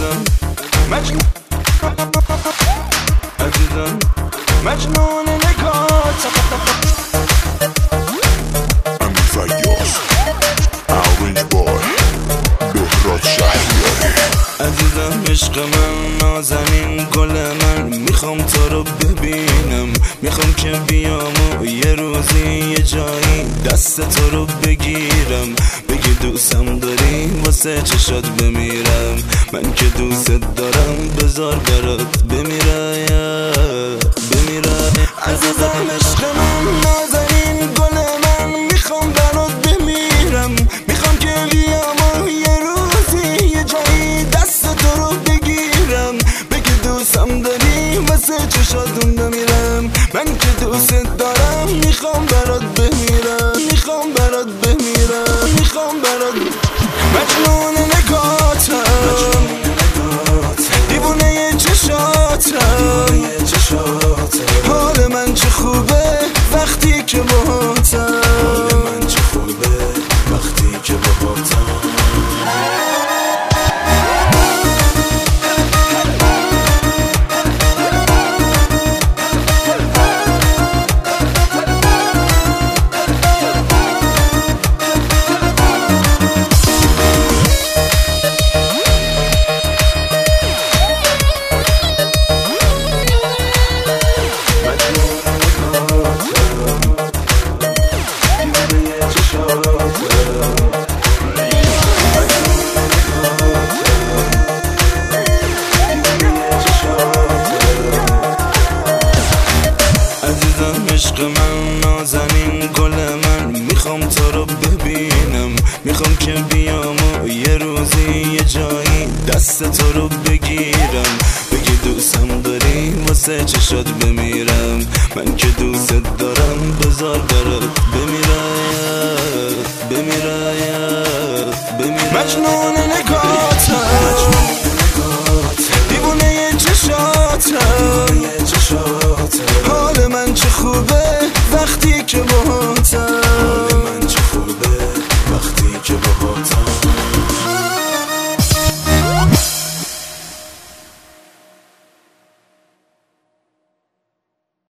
عزیزم عزیزم مجنون نگات امین فیاض اورنج بای بهراد شهریاری. عزیزم عشق من نازنین گل من میخوام تو رو ببینم، میخوام که بیام و یه روزی یه جایی دست تو رو بگیرم، بگی دوستم داری واسه چشات بمیرم، من که دوست دارم بذار برات بمیرم عزیزم عشق من نازنین گل من میخوام برات بمیرم، میخوام که بیام و یه روزی یه جایی دست تو رو بگیرم، بگی دوستم داری واسه چشاتون بمیرم، من که دوست دارم میخوام برات بمیرم، میخوام برات بمیرم، میخوام برات مجنون نگاتم دیوونه چشاتم حال من چه خوبه وقتی که باهاتم، حال من چه خوبه وقتی که باهاتم. عشق من نازنین گل من میخوام تو رو ببینم، میخوام که بیام و یه روزی یه جایی دست تو رو بگیرم، بگی دوستم داری واسه چشات بمیرم، من که دوست دارم بذار